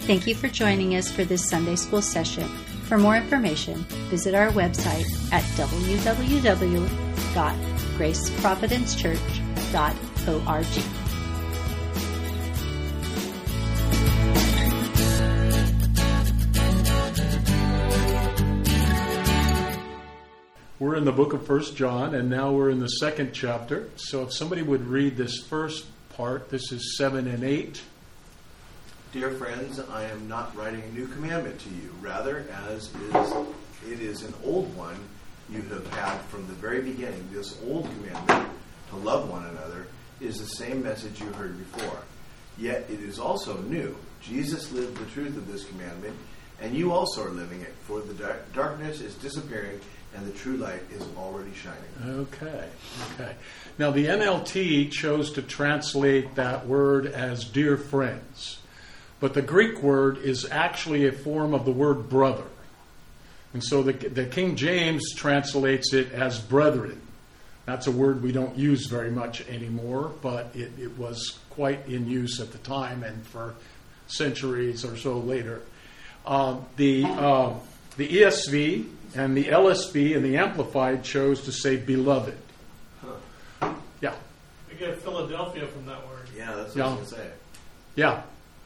Thank you for joining us for this Sunday School session. For more information, visit our website at www.graceprovidencechurch.org. We're in the book of 1 John, and now we're in the second chapter. So if somebody would read this first part, this is 7 and 8. Dear friends, I am not writing a new commandment to you. Rather, it is an old one you have had from the very beginning. This old commandment, to love one another, is the same message you heard before. Yet it is also new. Jesus lived the truth of this commandment, and you also are living it. For the darkness is disappearing, and the true light is already shining. Okay. Now the NLT chose to translate that word as dear friends. But the Greek word is actually a form of the word brother. And so the King James translates it as brethren. That's a word we don't use very much anymore, but it was quite in use at the time and for centuries or so later. The ESV and the LSB and the Amplified chose to say beloved. Huh. Yeah. We get Philadelphia from that word. Yeah, that's what I was going to say. Yeah.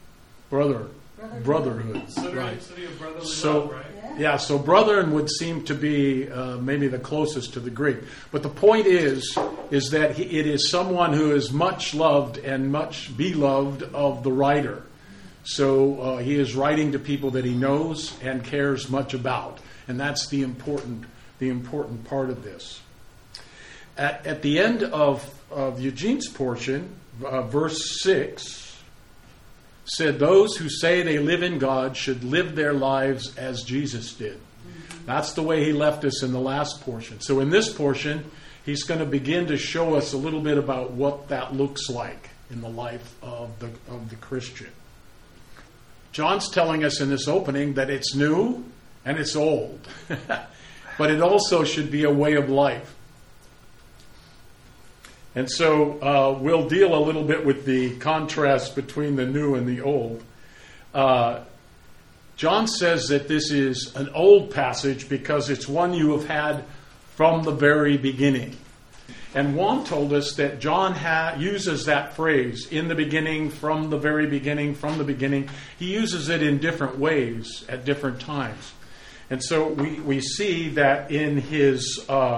Brotherhood. Right. City of brotherly love, right? Yeah, so brethren would seem to be maybe the closest to the Greek. But the point is that it is someone who is much loved and much beloved of the writer. So he is writing to people that he knows and cares much about. And that's the important part of this. At the end of Eugene's portion, verse 6, said those who say they live in God should live their lives as Jesus did. That's the way he left us in the last portion. So in this portion, he's going to begin to show us a little bit about what that looks like in the life of the Christian. John's telling us in this opening that it's new and it's old. But it also should be a way of life. And so we'll deal a little bit with the contrast between the new and the old. John says that this is an old passage because it's one you have had from the very beginning. And Juan told us that John uses that phrase, in the beginning, from the very beginning, from the beginning. He uses it in different ways at different times. And so we see that in his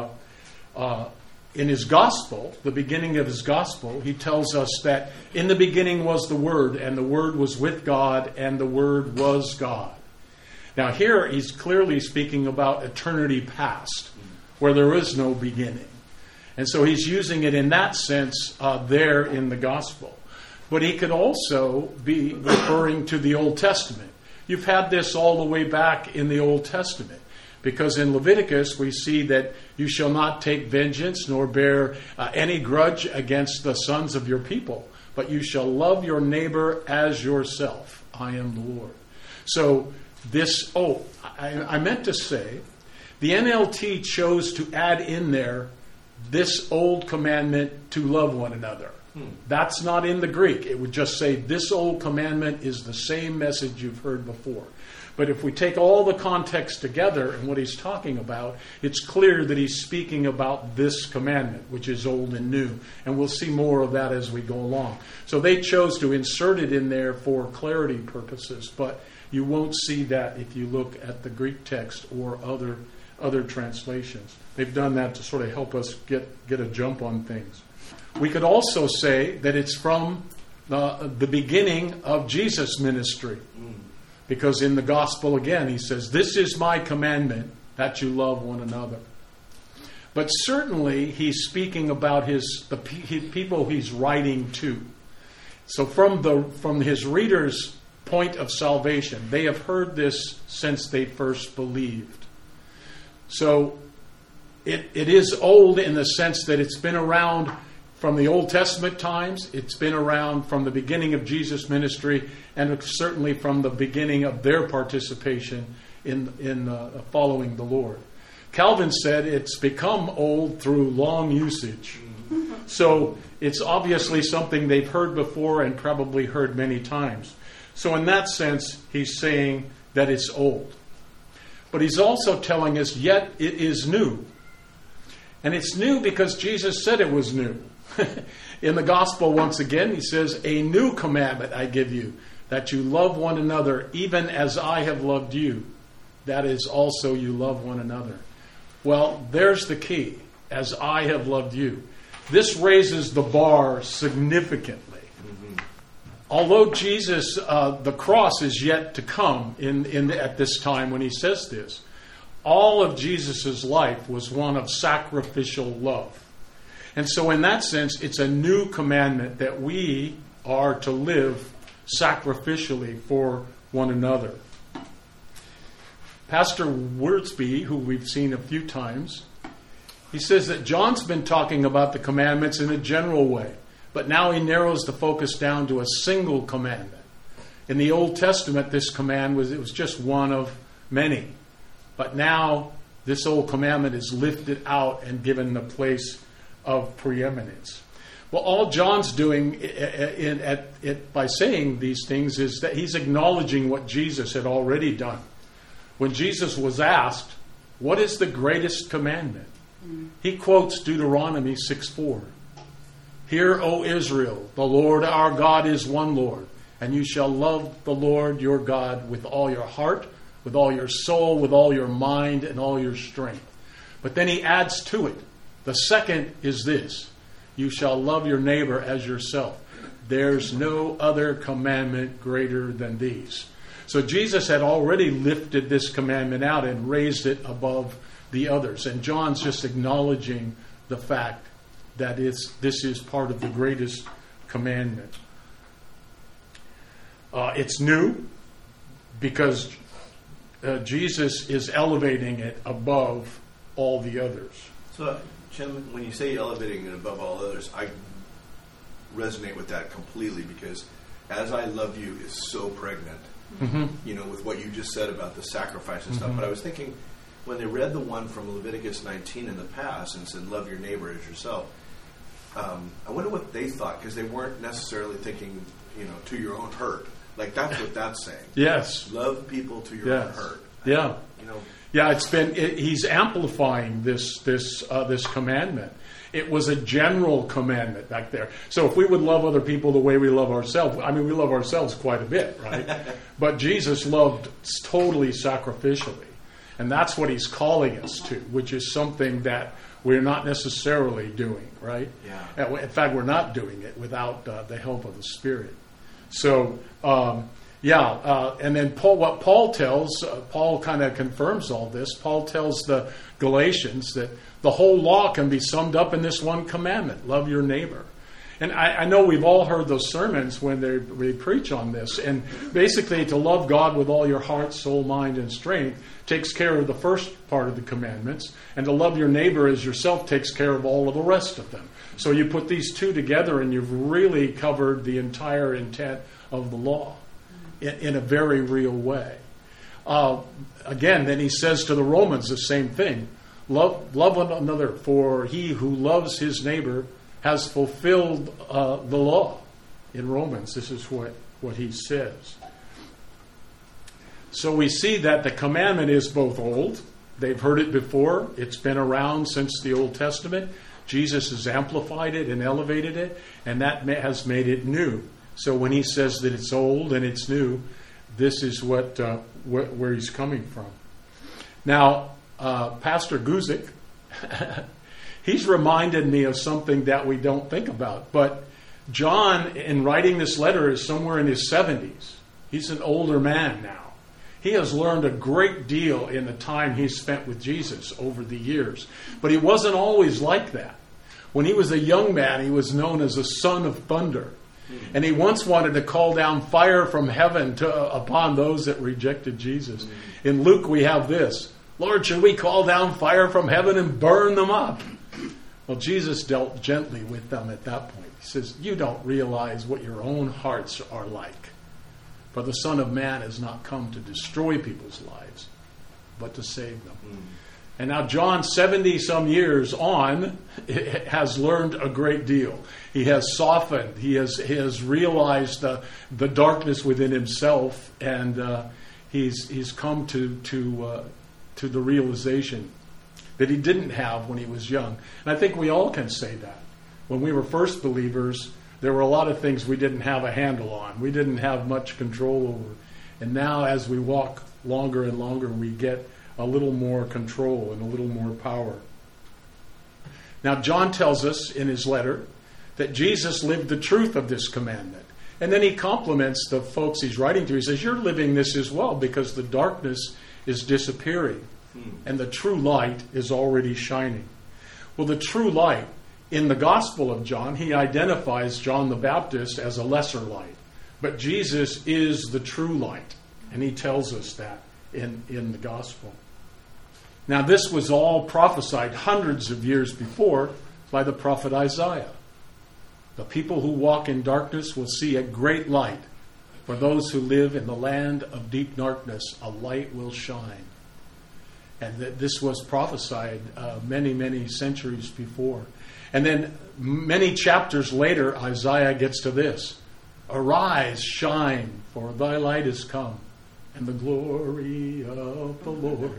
gospel, the beginning of his gospel, he tells us that in the beginning was the Word, and the Word was with God, and the Word was God. Now here he's clearly speaking about eternity past, where there is no beginning. And so he's using it in that sense there in the gospel. But he could also be referring to the Old Testament. You've had this all the way back in the Old Testament. Because in Leviticus we see that you shall not take vengeance nor bear any grudge against the sons of your people, but you shall love your neighbor as yourself. I am the Lord. So I meant to say, the NLT chose to add in there this old commandment to love one another. That's not in the Greek. It would just say this old commandment is the same message you've heard before. But if we take all the context together and what he's talking about, it's clear that he's speaking about this commandment, which is old and new. And we'll see more of that as we go along. So they chose to insert it in there for clarity purposes, but you won't see that if you look at the Greek text or other translations. They've done that to sort of help us get a jump on things. We could also say that it's from the beginning of Jesus' ministry. Because in the gospel, again, he says, this is my commandment, that you love one another. But certainly, he's speaking about the people he's writing to. So from his readers' point of salvation, they have heard this since they first believed. So it is old in the sense that it's been around from the Old Testament times. It's been around from the beginning of Jesus' ministry, and certainly from the beginning of their participation in following the Lord. Calvin said it's become old through long usage. So it's obviously something they've heard before and probably heard many times. So in that sense, he's saying that it's old. But he's also telling us, yet it is new. And it's new because Jesus said it was new. In the gospel, once again, he says, a new commandment I give you, that you love one another even as I have loved you. That is, also you love one another. Well, there's the key, as I have loved you. This raises the bar significantly. Although Jesus, the cross is yet to come at this time when he says this, all of Jesus' life was one of sacrificial love. And so in that sense, it's a new commandment that we are to live sacrificially for one another. Pastor Wurtzby, who we've seen a few times, he says that John's been talking about the commandments in a general way, but now he narrows the focus down to a single commandment. In the Old Testament, this command was just one of many. But now this old commandment is lifted out and given the place of preeminence. Well, all John's doing by saying these things is that he's acknowledging what Jesus had already done. When Jesus was asked, what is the greatest commandment? He quotes Deuteronomy 6:4. Hear, O Israel, the Lord our God is one Lord, and you shall love the Lord your God with all your heart, with all your soul, with all your mind, and all your strength. But then he adds to it, the second is this, you shall love your neighbor as yourself. There's no other commandment greater than these. So Jesus had already lifted this commandment out and raised it above the others. And John's just acknowledging the fact that this is part of the greatest commandment. It's new because Jesus is elevating it above all the others. So, Jim, when you say elevating it above all others, I resonate with that completely because as I love you is so pregnant, with what you just said about the sacrifice and stuff. But I was thinking, when they read the one from Leviticus 19 in the past and said, love your neighbor as yourself, I wonder what they thought, because they weren't necessarily thinking, to your own hurt. Like, that's what that's saying. Yes. Love people to your own hurt. Yeah. Yeah, he's amplifying this commandment. It was a general commandment back there. So if we would love other people the way we love ourselves, we love ourselves quite a bit, right? But Jesus loved totally sacrificially. And that's what he's calling us to, which is something that we're not necessarily doing, right? Yeah. In fact, we're not doing it without the help of the Spirit. So, and then Paul kind of confirms all this. Paul tells the Galatians that the whole law can be summed up in this one commandment, love your neighbor. And I know we've all heard those sermons when they preach on this. And basically, to love God with all your heart, soul, mind, and strength takes care of the first part of the commandments. And to love your neighbor as yourself takes care of all of the rest of them. So you put these two together and you've really covered the entire intent of the law in a very real way. Again, then he says to the Romans the same thing. Love one another, for he who loves his neighbor has fulfilled the law. In Romans, this is what he says. So we see that the commandment is both old. They've heard it before. It's been around since the Old Testament. Jesus has amplified it and elevated it, and that has made it new. So when he says that it's old and it's new, this is where he's coming from. Now, Pastor Guzik, he's reminded me of something that we don't think about. But John, in writing this letter, is somewhere in his 70s. He's an older man now. He has learned a great deal in the time he's spent with Jesus over the years. But he wasn't always like that. When he was a young man, he was known as the son of thunder. And he once wanted to call down fire from heaven upon those that rejected Jesus. In Luke, we have this. Lord, should we call down fire from heaven and burn them up? Well, Jesus dealt gently with them at that point. He says, you don't realize what your own hearts are like. For the Son of Man has not come to destroy people's lives, but to save them. And now John, 70 some years on, has learned a great deal. He has softened. He has realized the darkness within himself, and he's come to the realization that he didn't have when he was young. And I think we all can say that. When we were first believers, there were a lot of things we didn't have a handle on. We didn't have much control over. And now as we walk longer and longer, we get a little more control and a little more power. Now, John tells us in his letter that Jesus lived the truth of this commandment. And then he compliments the folks he's writing to. He says, you're living this as well because the darkness is disappearing and the true light is already shining. Well, the true light, in the Gospel of John, he identifies John the Baptist as a lesser light. But Jesus is the true light. And he tells us that in the Gospel. Now, this was all prophesied hundreds of years before by the prophet Isaiah. The people who walk in darkness will see a great light. For those who live in the land of deep darkness, a light will shine. And this was prophesied many, many centuries before. And then many chapters later, Isaiah gets to this. Arise, shine, for thy light is come, and the glory of the Lord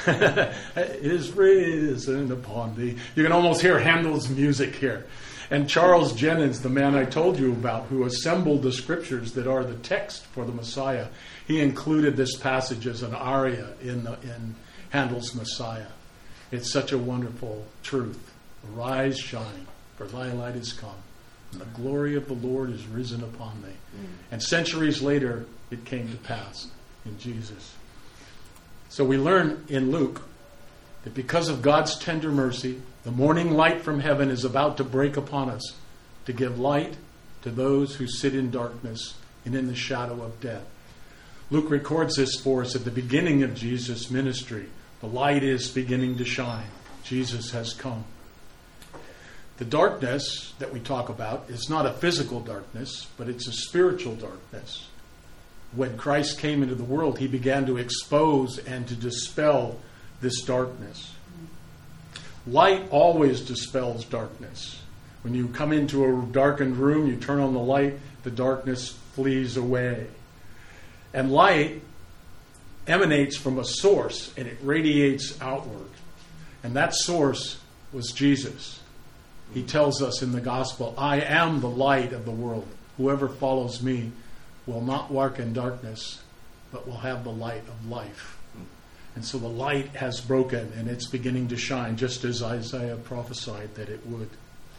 is risen upon thee. You can almost hear Handel's music here. And Charles Jennens, the man I told you about, who assembled the scriptures that are the text for the Messiah, he included this passage as an aria in Handel's Messiah. It's such a wonderful truth. Arise, shine, for thy light is come, and the glory of the Lord is risen upon thee. And centuries later, it came to pass in Jesus. So we learn in Luke that because of God's tender mercy, the morning light from heaven is about to break upon us to give light to those who sit in darkness and in the shadow of death. Luke records this for us at the beginning of Jesus' ministry. The light is beginning to shine. Jesus has come. The darkness that we talk about is not a physical darkness, but it's a spiritual darkness. When Christ came into the world, he began to expose and to dispel this darkness. Light always dispels darkness. When you come into a darkened room, you turn on the light, the darkness flees away. And light emanates from a source, and it radiates outward. And that source was Jesus. He tells us in the gospel, I am the light of the world. Whoever follows me will not walk in darkness, but will have the light of life. And so the light has broken, and it's beginning to shine, just as Isaiah prophesied that it would.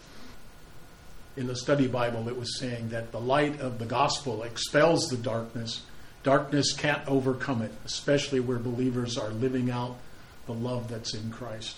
In the study Bible, it was saying that the light of the gospel expels the darkness. Darkness can't overcome it, especially where believers are living out the love that's in Christ.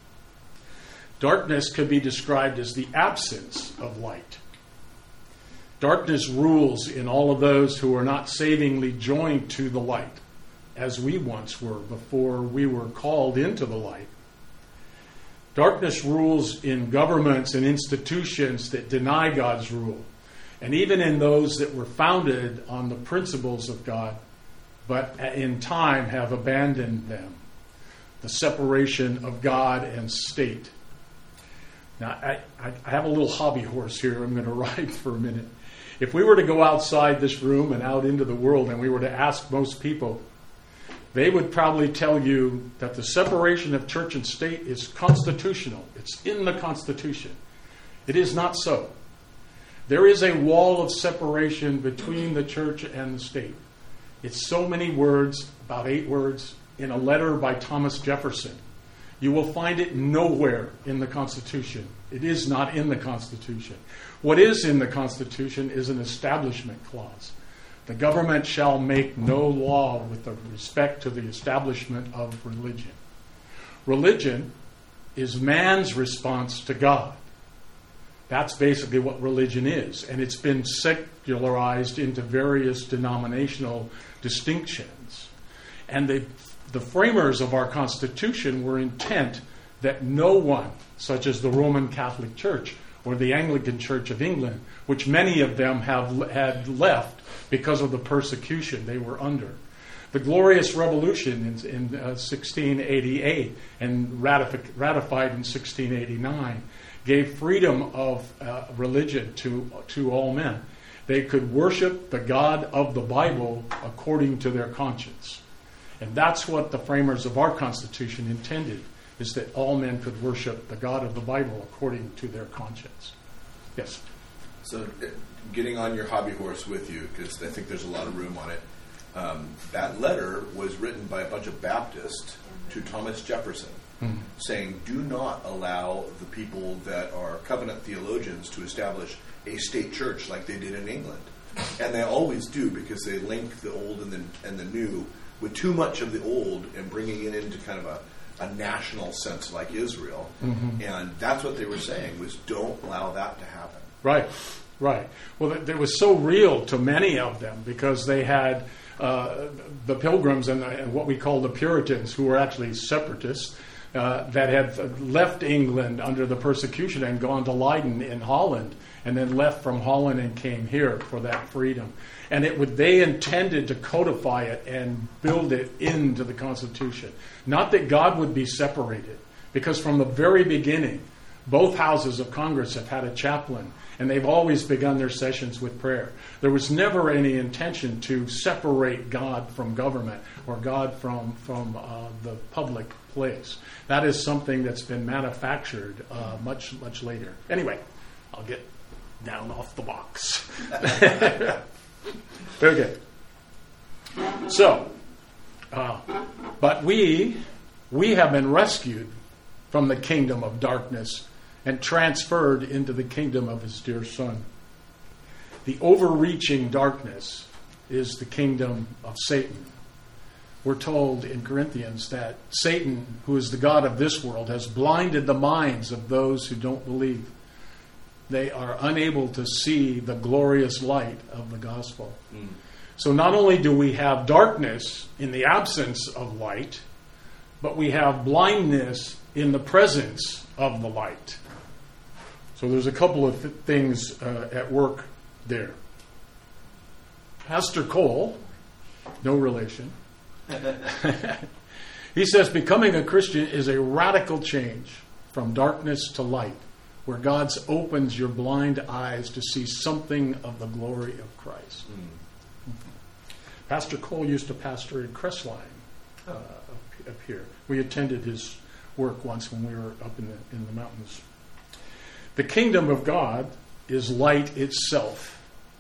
Darkness could be described as the absence of light. Darkness rules in all of those who are not savingly joined to the light, as we once were before we were called into the light. Darkness rules in governments and institutions that deny God's rule, and even in those that were founded on the principles of God, but in time have abandoned them. The separation of God and state. Now, I have a little hobby horse here I'm going to ride for a minute. If we were to go outside this room and out into the world and we were to ask most people, they would probably tell you that the separation of church and state is constitutional. It's in the Constitution. It is not so. There is a wall of separation between the church and the state. It's so many words, about 8 words, in a letter by Thomas Jefferson. You will find it nowhere in the Constitution. It is not in the Constitution. What is in the Constitution is an establishment clause. The government shall make no law with respect to the establishment of religion. Religion is man's response to God. That's basically what religion is. And it's been secularized into various denominational distinctions. And the framers of our Constitution were intent that no one, such as the Roman Catholic Church or the Anglican Church of England, which many of them had left because of the persecution they were under, The Glorious Revolution in 1688 and ratified in 1689 gave freedom of religion to all men. They could worship the God of the Bible according to their conscience. And that's what the framers of our Constitution intended, is that all men could worship the God of the Bible according to their conscience. Yes? So getting on your hobby horse with you, because I think there's a lot of room on it, that letter was written by a bunch of Baptists to Thomas Jefferson, saying, do not allow the people that are covenant theologians to establish a state church like they did in England. And they always do, because they link the old and the new with too much of the old and bringing it into kind of a national sense like Israel. And that's what they were saying, was don't allow that to happen. Right. Well, it was so real to many of them because they had the Pilgrims and what we call the Puritans, who were actually separatists, that had left England under the persecution and gone to Leiden in Holland, and then left from Holland and came here for that freedom. And they intended to codify it and build it into the Constitution. Not that God would be separated, because from the very beginning, both houses of Congress have had a chaplain, and they've always begun their sessions with prayer. There was never any intention to separate God from government or God from the public place. That is something that's been manufactured much, much later. Anyway, I'll get down off the box. Okay. So, but we have been rescued from the kingdom of darkness and transferred into the kingdom of his dear Son. The overreaching darkness is the kingdom of Satan. We're told in Corinthians that Satan, who is the god of this world, has blinded the minds of those who don't believe. They are unable to see the glorious light of the gospel. So not only do we have darkness in the absence of light, but we have blindness in the presence of the light. So there's a couple of things at work there. Pastor Cole, no relation, he says becoming a Christian is a radical change from darkness to light, where God opens your blind eyes to see something of the glory of Christ. Pastor Cole used to pastor in Crestline up here. We attended his work once when we were up in the mountains. The kingdom of God is light itself.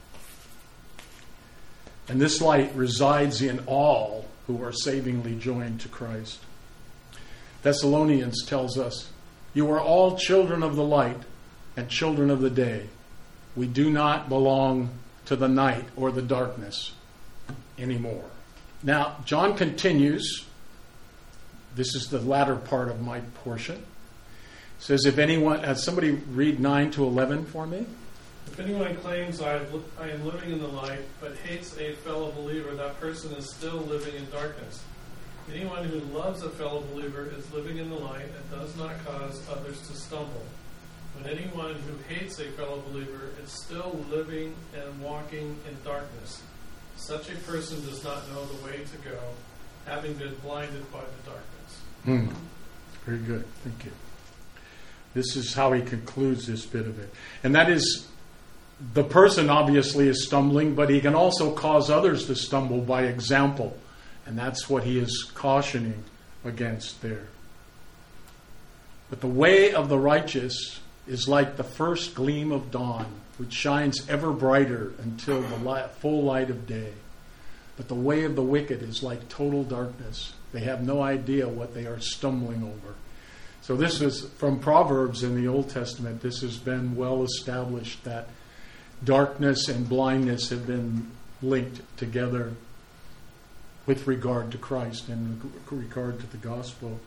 And this light resides in all who are savingly joined to Christ. Thessalonians tells us, you are all children of the light and children of the day. We do not belong to the night or the darkness anymore. Now, John continues. This is the latter part of my portion. It says, if anyone, somebody read 9 to 11 for me. If anyone claims I am living in the light, but hates a fellow believer, that person is still living in darkness. Anyone who loves a fellow believer is living in the light and does not cause others to stumble. But anyone who hates a fellow believer is still living and walking in darkness. Such a person does not know the way to go, having been blinded by the darkness. Very good. Thank you. This is how he concludes this bit of it. And that is, the person obviously is stumbling, but he can also cause others to stumble by example. And that's what he is cautioning against there. But the way of the righteous is like the first gleam of dawn, which shines ever brighter until the full light of day. But the way of the wicked is like total darkness. They have no idea what they are stumbling over. So this is from Proverbs in the Old Testament. This has been well established that darkness and blindness have been linked together with regard to Christ and with regard to the gospel.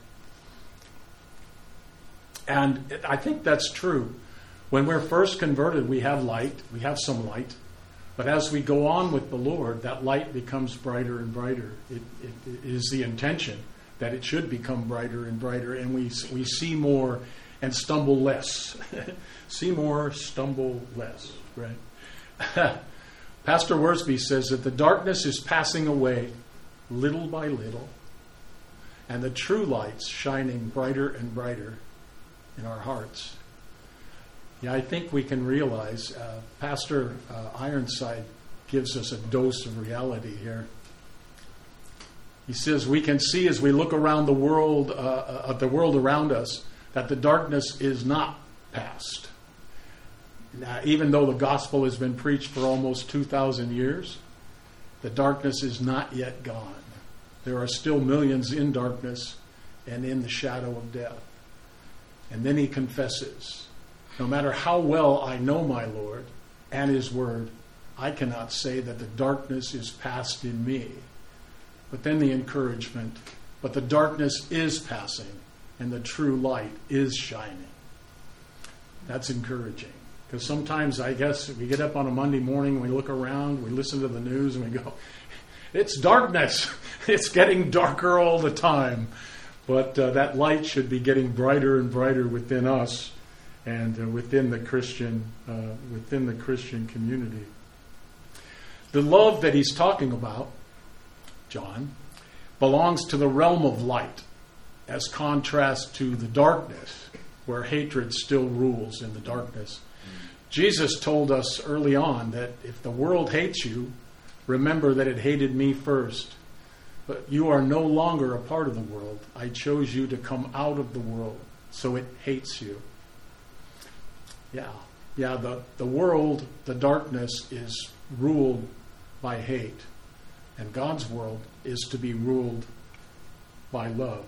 And I think that's true. When we're first converted, we have light. We have some light. But as we go on with the Lord, that light becomes brighter and brighter. It is the intention that it should become brighter and brighter, and we see more and stumble less. See more, stumble less. Right? Pastor Worsby says that the darkness is passing away little by little, and the true light's shining brighter and brighter in our hearts. Yeah, I think we can realize, Pastor Ironside gives us a dose of reality here. He says we can see as we look around the world, at the world around us, that the darkness is not past. Now, even though the gospel has been preached for almost 2,000 years, the darkness is not yet gone. There are still millions in darkness and in the shadow of death. And then he confesses, no matter how well I know my Lord and his word, I cannot say that the darkness is past in me. But then the encouragement, but the darkness is passing and the true light is shining. That's encouraging. Because sometimes, I guess, we get up on a Monday morning, we look around, we listen to the news, and we go, it's darkness. It's getting darker all the time. But that light should be getting brighter and brighter within us and within the Christian community. The love that he's talking about, John, belongs to the realm of light, as contrast to the darkness, where hatred still rules in the darkness. Jesus told us early on that if the world hates you, remember that it hated me first. But you are no longer a part of the world. I chose you to come out of the world, so it hates you. Yeah, the world, the darkness is ruled by hate. And God's world is to be ruled by love.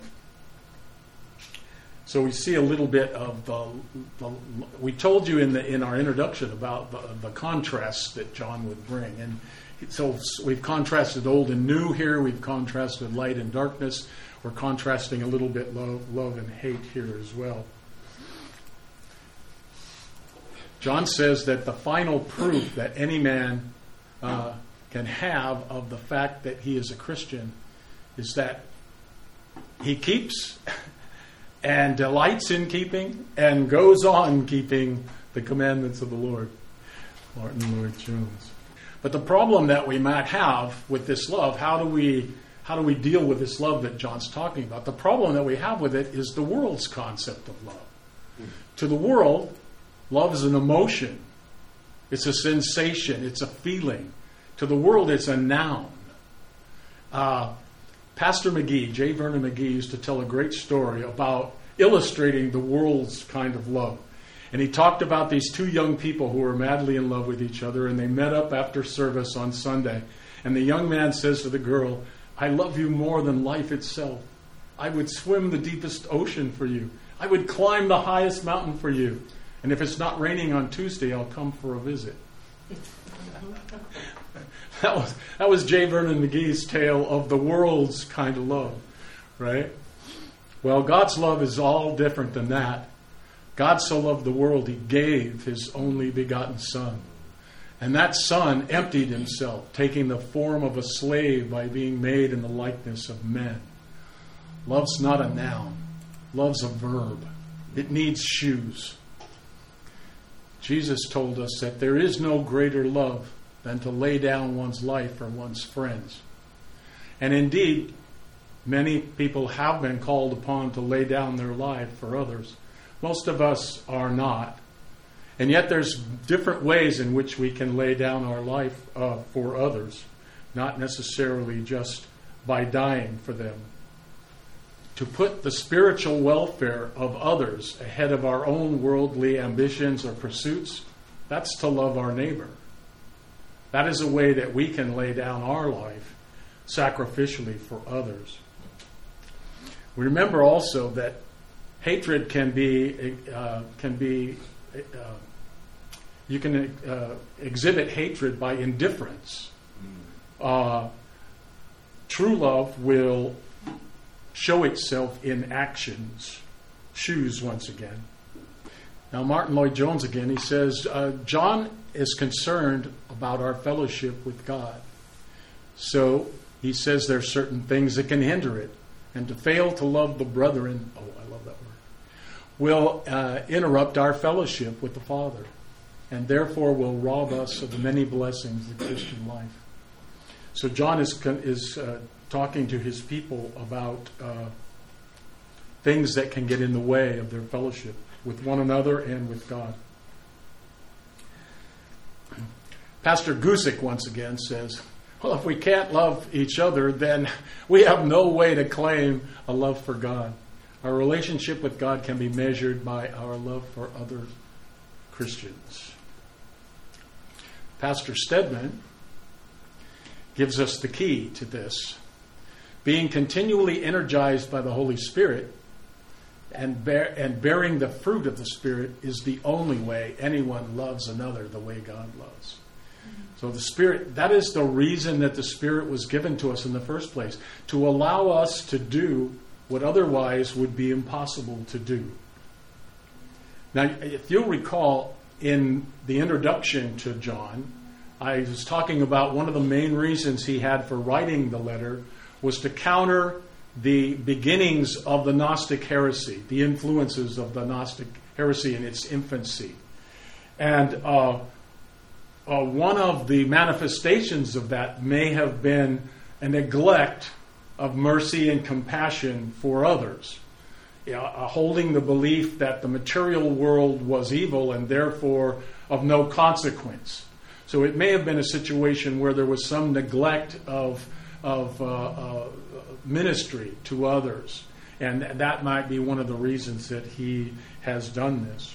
So we see a little bit of we told you in our introduction about the contrasts that John would bring. And so we've contrasted old and new here. We've contrasted light and darkness. We're contrasting a little bit love and hate here as well. John says that the final proof that any man can have of the fact that he is a Christian is that he keeps and delights in keeping and goes on keeping the commandments of the Lord. Martin Lloyd-Jones. But the problem that we might have with this love, how do we deal with this love that John's talking about? The problem that we have with it is the world's concept of love. To the world, love is an emotion. It's a sensation. It's a feeling. To the world, it's a noun. Pastor McGee, J. Vernon McGee, used to tell a great story about illustrating the world's kind of love. And he talked about these two young people who were madly in love with each other, and they met up after service on Sunday. And the young man says to the girl, I love you more than life itself. I would swim the deepest ocean for you. I would climb the highest mountain for you. And if it's not raining on Tuesday, I'll come for a visit. That was J. Vernon McGee's tale of the world's kind of love, right? Well, God's love is all different than that. God so loved the world, he gave his only begotten Son. And that Son emptied himself, taking the form of a slave by being made in the likeness of men. Love's not a noun. Love's a verb. It needs shoes. Jesus told us that there is no greater love than to lay down one's life for one's friends. And indeed, many people have been called upon to lay down their life for others. Most of us are not. And yet there's different ways in which we can lay down our life for others, not necessarily just by dying for them. To put the spiritual welfare of others ahead of our own worldly ambitions or pursuits, that's to love our neighbor. That is a way that we can lay down our life sacrificially for others. We remember also that hatred can be you can exhibit hatred by indifference. True love will show itself in actions. Shoes once again. Now Martin Lloyd-Jones again, he says, John is concerned about our fellowship with God. So he says there are certain things that can hinder it. And to fail to love the brethren, I love that word, will interrupt our fellowship with the Father. And therefore will rob us of the many blessings of the Christian life. So John is talking to his people about things that can get in the way of their fellowship with one another and with God. Pastor Gusick once again says, well, if we can't love each other, then we have no way to claim a love for God. Our relationship with God can be measured by our love for other Christians. Pastor Stedman gives us the key to this. Being continually energized by the Holy Spirit and bearing the fruit of the Spirit is the only way anyone loves another the way God loves. So the Spirit, that is the reason that the Spirit was given to us in the first place, to allow us to do what otherwise would be impossible to do. Now, if you'll recall, in the introduction to John, I was talking about one of the main reasons he had for writing the letter was to counter the beginnings of the Gnostic heresy, the influences of the Gnostic heresy in its infancy. And one of the manifestations of that may have been a neglect of mercy and compassion for others, holding the belief that the material world was evil and therefore of no consequence. So it may have been a situation where there was some neglect of ministry to others, and that might be one of the reasons that he has done this.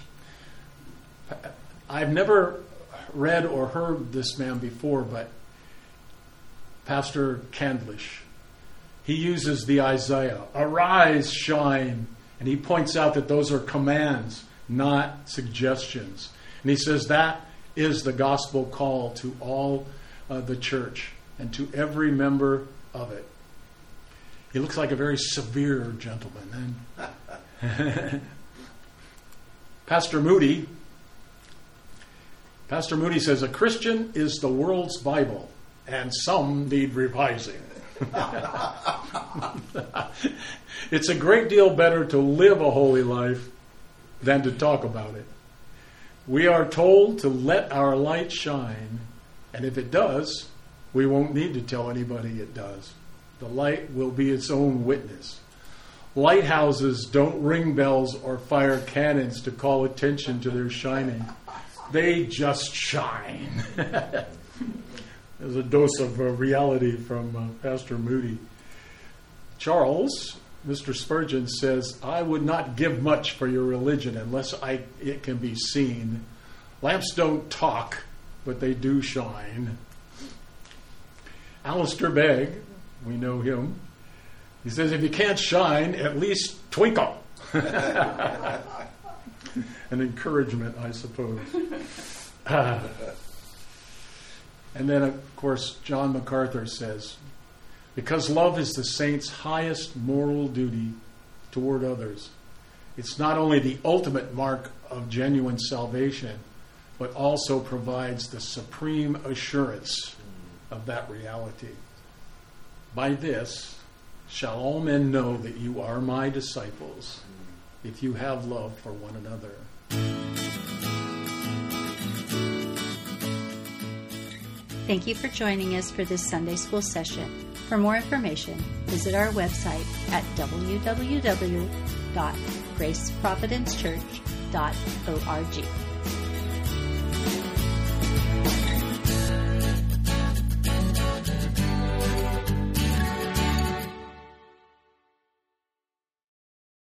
I've never read or heard this man before, but Pastor Candlish, he uses the Isaiah, arise, shine, and he points out that those are commands, not suggestions. And he says that is the gospel call to all the church and to every member of it. He looks like a very severe gentleman. Pastor Moody says, a Christian is the world's Bible, and some need revising. It's a great deal better to live a holy life than to talk about it. We are told to let our light shine, and if it does, we won't need to tell anybody it does. The light will be its own witness. Lighthouses don't ring bells or fire cannons to call attention to their shining. They just shine. There's a dose of reality from Pastor Moody. Charles, Mr. Spurgeon, says, I would not give much for your religion unless it can be seen. Lamps don't talk, but they do shine. Alistair Begg, we know him, he says, if you can't shine, at least twinkle. An encouragement, I suppose. And then, of course, John MacArthur says, because love is the saint's highest moral duty toward others, it's not only the ultimate mark of genuine salvation, but also provides the supreme assurance of that reality. By this shall all men know that you are my disciples, if you have love for one another. Thank you for joining us for this Sunday school session. For more information, visit our website at www.graceprovidencechurch.org.